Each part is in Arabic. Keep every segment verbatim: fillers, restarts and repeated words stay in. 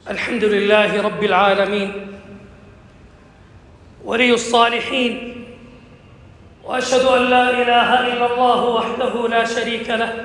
الحمد لله رب العالمين ولي الصالحين، وأشهد أن لا إله إلا الله وحده لا شريك له،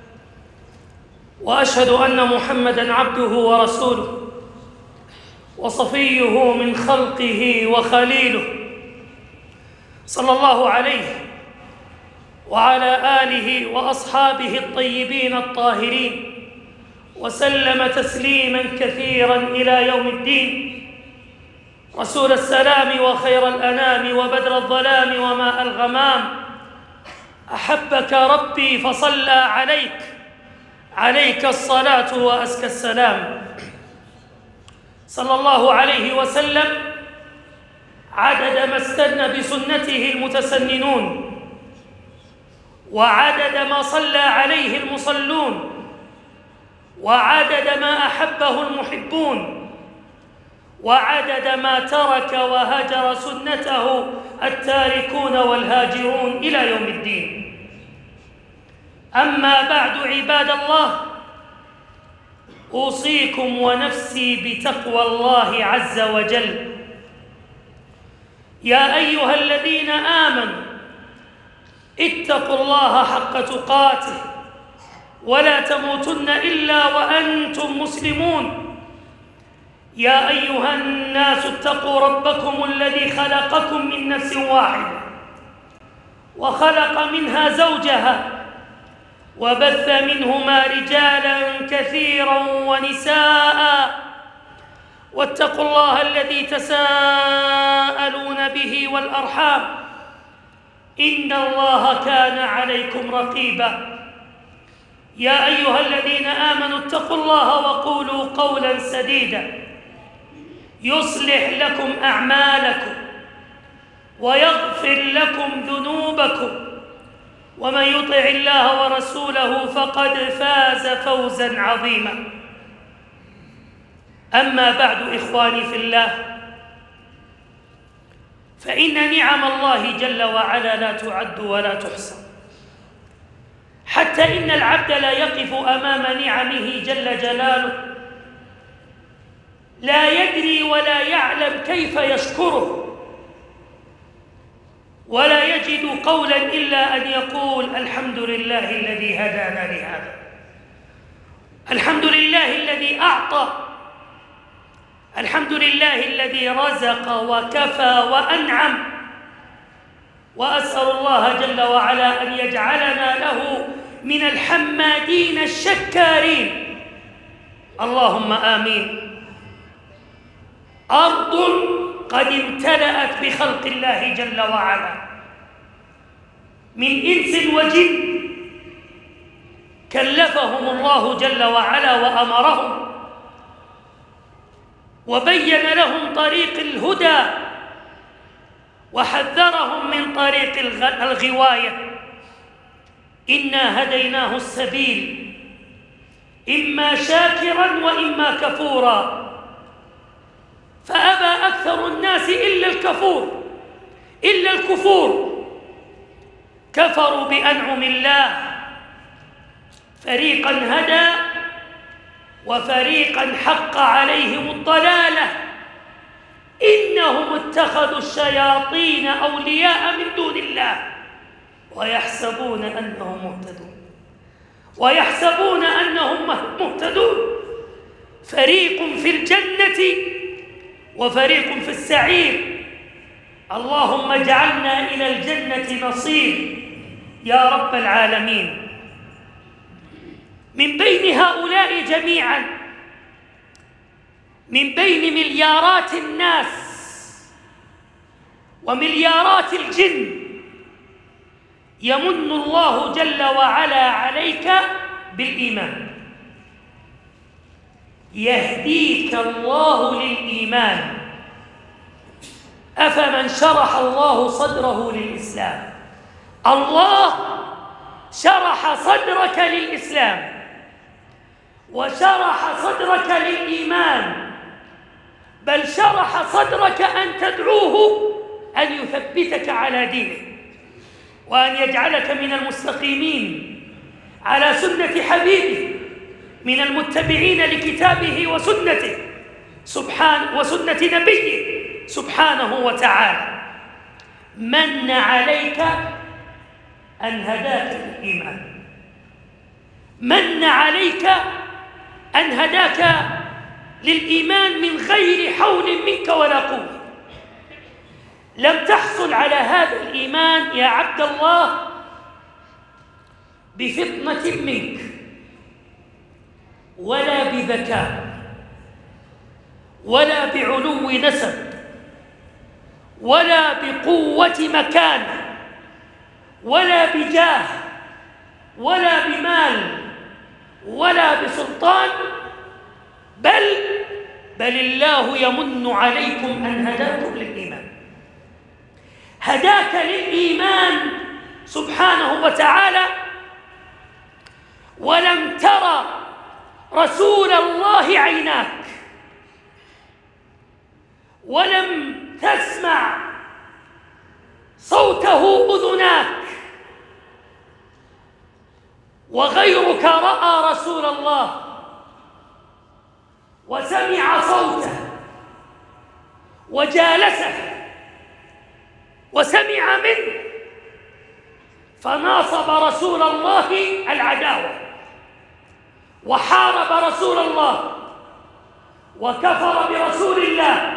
وأشهد أن محمدًا عبده ورسوله وصفيه من خلقه وخليله، صلى الله عليه وعلى آله وأصحابه الطيبين الطاهرين، وسلم تسليماً كثيراً إلى يوم الدين. رسول السلام وخير الأنام وبدر الظلام وماء الغمام، أحبك ربي فصلى عليك، عليك الصلاة وأزكى السلام. صلى الله عليه وسلم عدد ما استنى بسنته المتسننون، وعدد ما صلى عليه المصلون، وعدد ما أحبه المحبون، وعدد ما ترك وهجر سنته التاركون والهاجرون إلى يوم الدين. أما بعد عباد الله، أوصيكم ونفسي بتقوى الله عز وجل. يا أيها الذين آمنوا اتقوا الله حق تقاته ولا تموتن إلا وأنتم مسلمون. يا أيها الناس اتقوا ربكم الذي خلقكم من نفس واحدة وخلق منها زوجها وبث منهما رجالا كثيرا ونساء، واتقوا الله الذي تساءلون به والأرحام، إن الله كان عليكم رقيبا. يا أيها الذين آمنوا اتقوا الله وقولوا قولا سديدا يصلح لكم أعمالكم ويغفر لكم ذنوبكم، ومن يطع الله ورسوله فقد فاز فوزا عظيما. أما بعد إخواني في الله، فإن نعم الله جل وعلا لا تعد ولا تحصى، حتى إن العبد لا يقف أمام نعمه جل جلاله لا يدري ولا يعلم كيف يشكره، ولا يجد قولا إلا أن يقول الحمد لله الذي هدانا لهذا، الحمد لله الذي أعطى، الحمد لله الذي رزق وكفى وأنعم. وأسأل الله جل وعلا أن يجعلنا له من الحمادين الشكارين، اللهم آمين. أرض قد امتلأت بخلق الله جل وعلا من إنس وجن، كلفهم الله جل وعلا وأمرهم وبين لهم طريق الهدى وحذرهم من طريق الغواية. إنا هديناه السبيل إما شاكرا وإما كفورا، فأبى أكثر الناس إلا الكفور إلا الكفور كفروا بأنعم الله، فريقا هدى وفريقا حق عليهم الضلالة. إنهم اتخذوا الشياطين أولياء من دون الله ويحسبون أنهم مهتدون ويحسبون أنهم مهتدون فريق في الجنة وفريق في السعير. اللهم اجعلنا إلى الجنة نصير يا رب العالمين. من بين هؤلاء جميعا، من بين مليارات الناس ومليارات الجن، يمن الله جل وعلا عليك بالإيمان، يهديك الله للإيمان. أفمن شرح الله صدره للإسلام، الله شرح صدرك للإسلام وشرح صدرك للإيمان، بل شرح صدرك أن تدعوه أن يثبتك على دينه وأن يجعلك من المستقيمين على سنة حبيبه، من المتبعين لكتابه وسنته. سبحانه وسنة نبيه سبحانه وتعالى. من عليك أن هداك للإيمان، من عليك أن هداك للإيمان من غير حول منك ولا قوة. لم تحصل على هذا الإيمان يا عبد الله بفطنة منك ولا بذكاء ولا بعلو نسب ولا بقوة مكان ولا بجاه ولا بمال ولا بسلطان، بل بل الله يمن عليكم أن هداكم للإيمان. هداك للإيمان سبحانه وتعالى، ولم ترى رسول الله عيناك، ولم تسمع صوته أذناك، وغيرك رأى رسول الله وسمع صوته وجالسه وسمع منه، فناصب رسول الله العداوة وحارب رسول الله وكفر برسول الله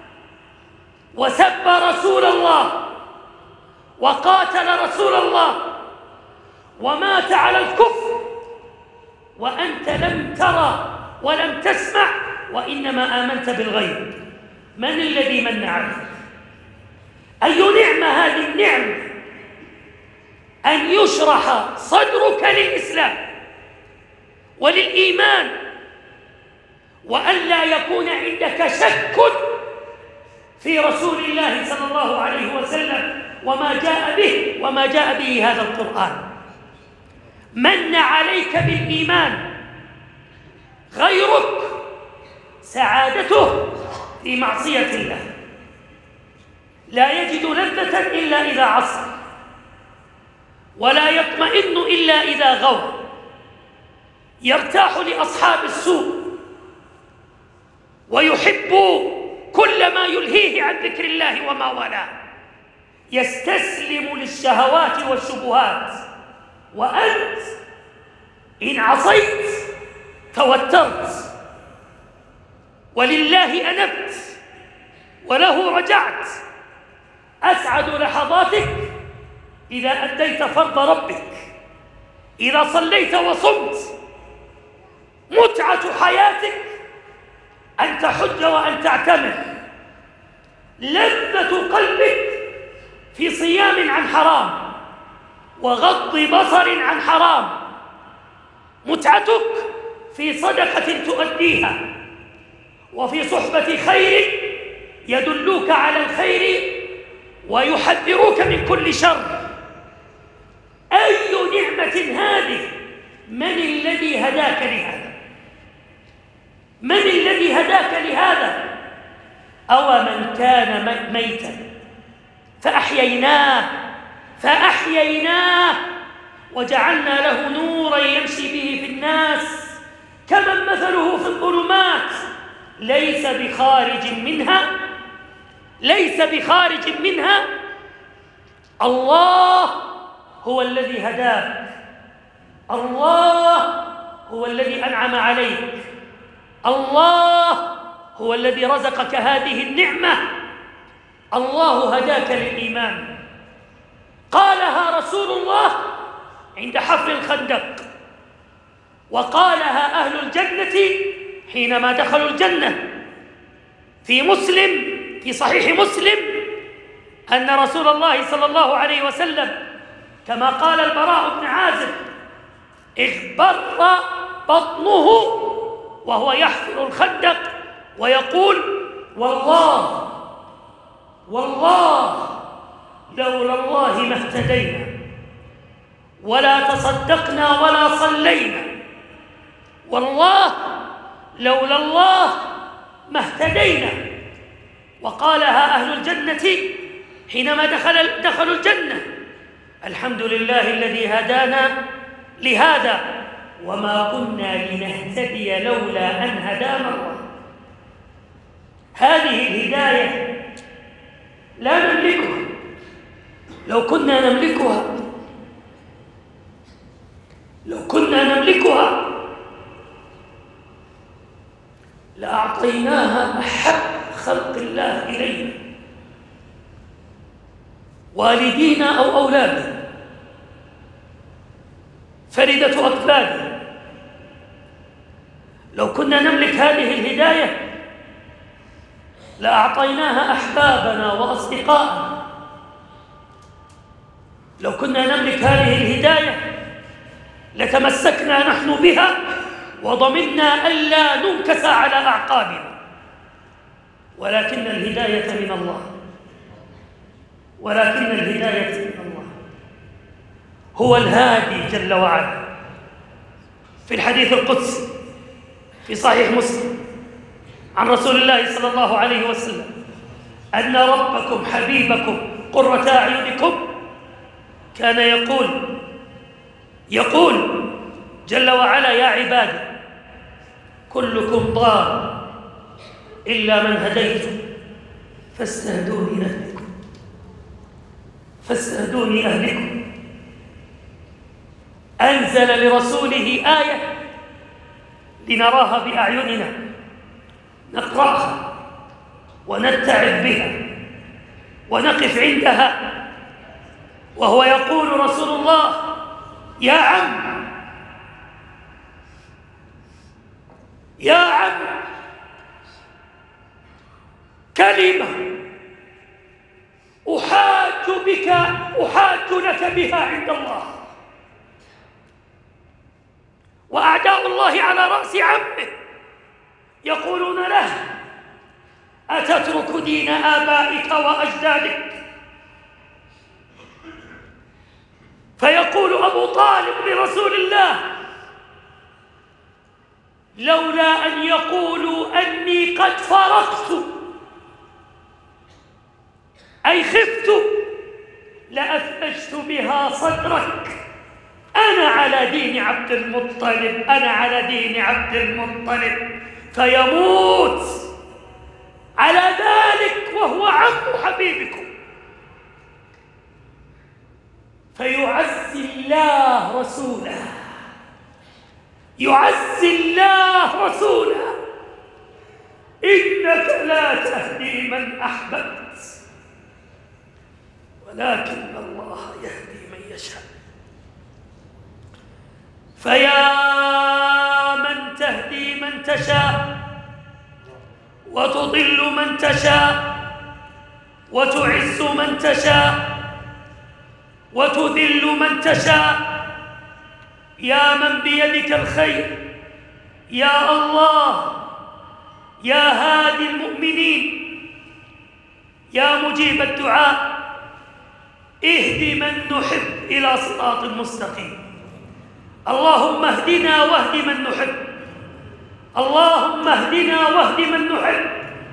وسب رسول الله وقاتل رسول الله ومات على الكفر، وأنت لم ترى ولم تسمع وإنما آمنت بالغيب. من الذي من عليك؟ أي نعمة هذه النعمة أن يشرح صدرك للإسلام وللإيمان، وألا يكون عندك شك في رسول الله صلى الله عليه وسلم وما جاء به وما جاء به هذا القرآن. من عليك بالإيمان، غيرك سعادته في معصية الله، لا يجد لذة إلا إذا عصى، ولا يطمئن إلا إذا غوى، يرتاح لأصحاب السوء، ويحب كل ما يلهيه عن ذكر الله وما والاه، يستسلم للشهوات والشبهات. وأنت إن عصيت توترت، ولله أنبت وله رجعت. أسعد لحظاتك إذا أديت فرض ربك، إذا صليت وصمت. متعة حياتك أن تحج وأن تعتمر. لذة قلبك في صيام عن حرام وغض بصر عن حرام. متعتك في صدقة تؤديها، وفي صحبة خير يدلوك على الخير ويحذروك من كل شر. أي نعمة هذه؟ من الذي هداك لهذا؟ من الذي هداك لهذا؟ أو من كان ميتا فأحييناه فأحييناه وجعلنا له نورا يمشي به في الناس كمن مثله في الظلمات ليس بخارج منها ليس بخارج منها. الله هو الذي هداك، الله هو الذي أنعم عليك، الله هو الذي رزقك هذه النعمة. الله هداك للإيمان. قالها رسول الله عند حفر الخندق، وقالها أهل الجنة حينما دخلوا الجنة. في مسلم في صحيح مسلم أن رسول الله صلى الله عليه وسلم كما قال البراء بن عازب اغبر بطنه وهو يحفر الخندق ويقول والله والله لولا الله ما اهتدينا ولا تصدقنا ولا صلينا، والله لولا الله ما اهتدينا. وقالها أهل الجنة حينما دخل دخلوا الجنة الحمد لله الذي هدانا لهذا وما كنا لنهتدي لولا أن هدانا الله. هذه الهداية لا نملكها. لو كنا نملكها لو كنا نملكها لأعطيناها أحب خلق الله إلينا، والدينا أو أولادنا، فردة أكبادنا. لو كنا نملك هذه الهداية لأعطيناها أحبابنا وأصدقائنا. لو كنا نملك هذه الهداية لتمسكنا نحن بها وضمنا ألا ننكس على أعقابنا. ولكن الهداية من الله ولكن الهداية من الله. هو الهادي جل وعلا. في الحديث القدسي في صحيح مسلم عن رسول الله صلى الله عليه وسلم أن ربكم حبيبكم قرة أعينكم كان يقول يقول جل وعلا: يا عبادي كلكم ضال إلا من هديتم فاستهدوني أهلكم فاستهدوني أهلكم. أنزل لرسوله آية لنراها بأعيننا، نقرأها ونتعب بها ونقف عندها، وهو يقول رسول الله: يا عم يا عم كلمة أحاج بك أحاج لك بها عند الله، وأعداء الله على رأس عمه يقولون له: أتترك دين آبائك وأجدادك؟ فيقول أبو طالب لرسول الله: لولا أن يقولوا أني قد فرقت أي خفت لأثلجت بها صدرك. أنا على دين عبد المطلب أنا على دين عبد المطلب. فيموت على ذلك وهو عم حبيبكم. فيعزي الله رسوله يعزي الله رسوله: إنك لا تهدي من أحببت ولكن الله يهدي من يشاء. فيا من تهدي من تشاء وتضل من تشاء وتعز من تشاء وتذل من تشاء، يا من بيدك الخير، يا الله، يا هادي المؤمنين، يا مجيب الدعاء، اهد من نحب إلى صراط مستقيم. اللهم اهدنا واهد من نحب اللهم اهدنا واهد من نحب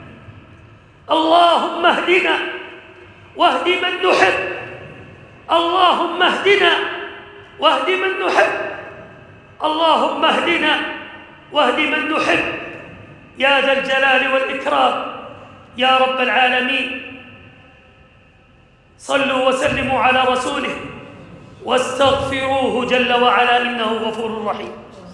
اللهم اهدنا واهد من نحب اللهم اهدنا واهد من نحب اللهم اهدنا واهد من نحب يا ذا الجلال والإكرام يا رب العالمين. صلوا وسلموا على رسوله واستغفروه جل وعلا إنه غفور رحيم.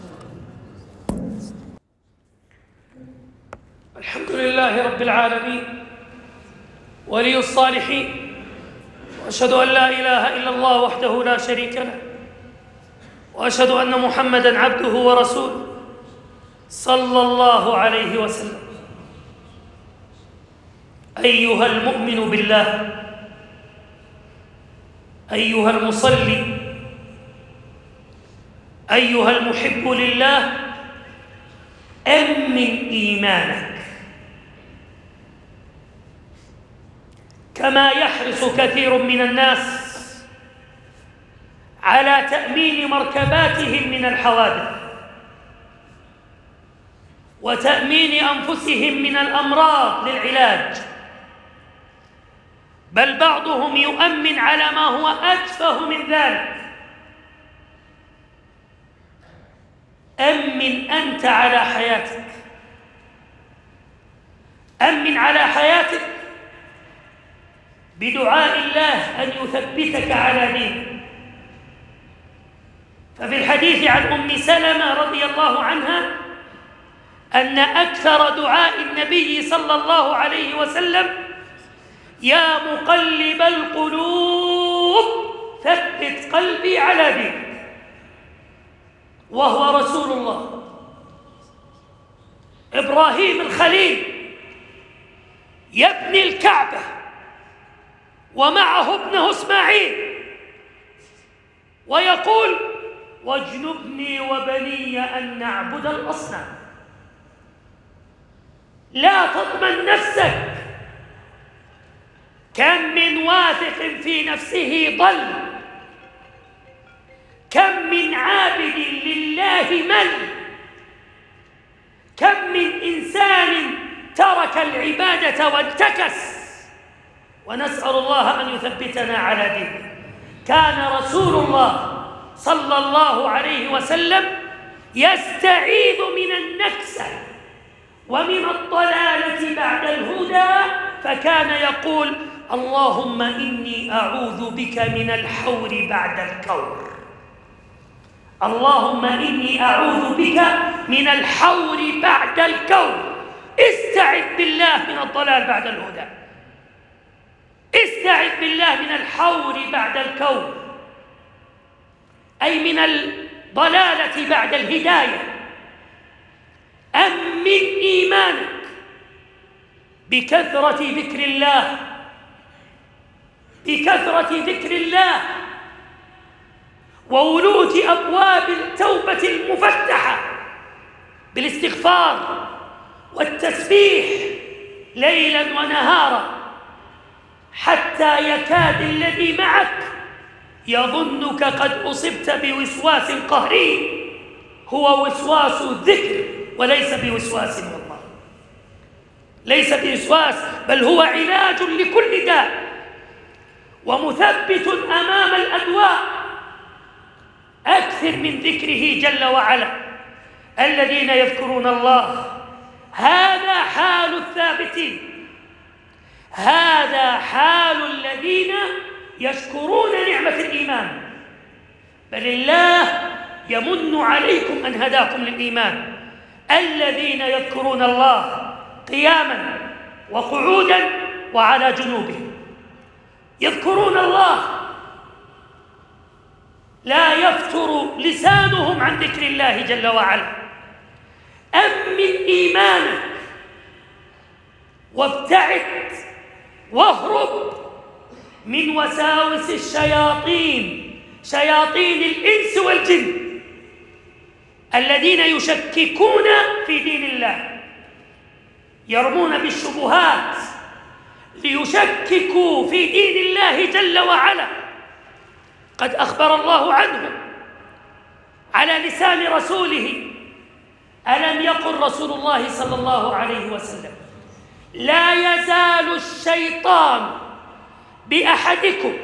الحمد لله رب العالمين ولي الصالحين، وأشهد أن لا إله إلا الله وحده لا شريك له، وأشهد أن محمدًا عبده ورسوله صلى الله عليه وسلم. أيها المؤمن بالله، أيها المصلي، أيها المحب لله، أمن إيمانك كما يحرص كثير من الناس على تأمين مركباتهم من الحوادث وتأمين أنفسهم من الأمراض للعلاج، بل بعضهم يؤمن على ما هو أتفه من ذلك. أمن أنت على حياتك، أمن أمن على حياتك بدعاء الله أن يثبتك على دينه. ففي الحديث عن أم سلمة رضي الله عنها أن أكثر دعاء النبي صلى الله عليه وسلم: يا مقلب القلوب ثبت قلبي على دينك. وهو رسول الله إبراهيم الخليل يبني الكعبة ومعه ابنه إسماعيل ويقول: واجنبني وبني أن نعبد الأصنام. لا تضمن نفسك. كم من واثق في نفسه ضل، كم من عابد لله مل، كم من إنسان ترك العبادة وانتكس، ونسأل الله أن يثبتنا على دينه. كان رسول الله صلى الله عليه وسلم يستعيذ من النكسة ومن الضلالة بعد الهدى، فكان يقول: اللهم إني أعوذ بك من الحور بعد الكور. اللهم إني أعوذ بك من الحور بعد الكور. استعذ بالله من الضلال بعد الهدى، استعذ بالله من الحور بعد الكور، أي من الضلالة بعد الهداية. أمن إيمانك بكثرة ذكر الله، بكثرة ذكر الله وولوج أبواب التوبة المفتحة بالاستغفار والتسبيح ليلا ونهارا، حتى يكاد الذي معك يظنك قد أصبت بوسواس قهري. هو وسواس الذكر وليس بوسواس، والله ليس بوسواس، بل هو علاج لكل داء ومثبت أمام الأدواء. أكثر من ذكره جل وعلا. الذين يذكرون الله، هذا حال الثابتين، هذا حال الذين يشكرون نعمة الإيمان. بل الله يمن عليكم أن هداكم للإيمان. الذين يذكرون الله قياما وقعودا وعلى جنوبهم. يذكرون الله، لا يفتر لسانهم عن ذكر الله جل وعلا. أمن إيمانك وابتعد واهرب من وساوس الشياطين، شياطين الإنس والجن الذين يشككون في دين الله، يرمون بالشبهات ليشككوا في دين الله جل وعلا. قد أخبر الله عنه على لسان رسوله: ألم يقل رسول الله صلى الله عليه وسلم: لا يزال الشيطان بأحدكم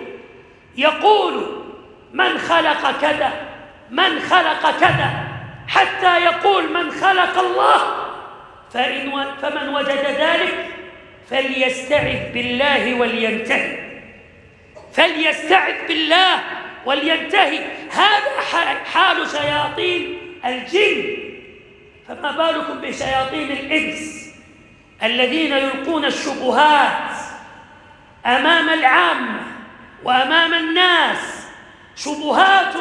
يقول من خلق كذا من خلق كذا، حتى يقول من خلق الله، فإن و... فمن وجد ذلك فليستعذ بالله ولينتهي، فليستعذ بالله ولينتهي. هذا حال شياطين الجن، فما بالكم بشياطين الإنس الذين يلقون الشبهات أمام العامة وأمام الناس، شبهات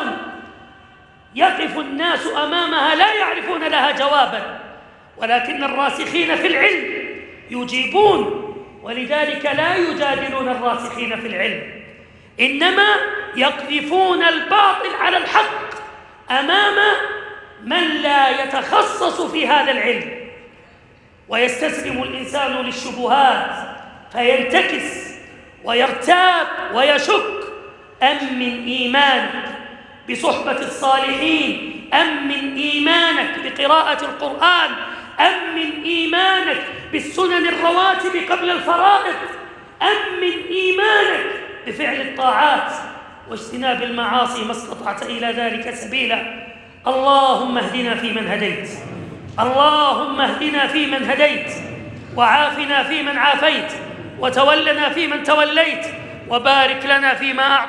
يقف الناس أمامها لا يعرفون لها جوابا، ولكن الراسخين في العلم يجيبون. ولذلك لا يجادلون الراسخين في العلم، إنما يقذفون الباطل على الحق أمام من لا يتخصص في هذا العلم، ويستسلم الإنسان للشبهات فينتكس ويرتاب ويشك. أمن إيمانك بصحبة الصالحين، أمن إيمانك بقراءة القرآن، أمن إيمانك بالسنن الرواتب قبل الفرائض، أمن إيمانك بفعل الطاعات واجتناب المعاصي ما استطعت إلى ذلك سبيلا. اللهم اهدنا فيمن هديت، اللهم اهدنا فيمن هديت، وعافنا فيمن عافيت، وتولنا فيمن توليت، وبارك لنا فيما أعطيت.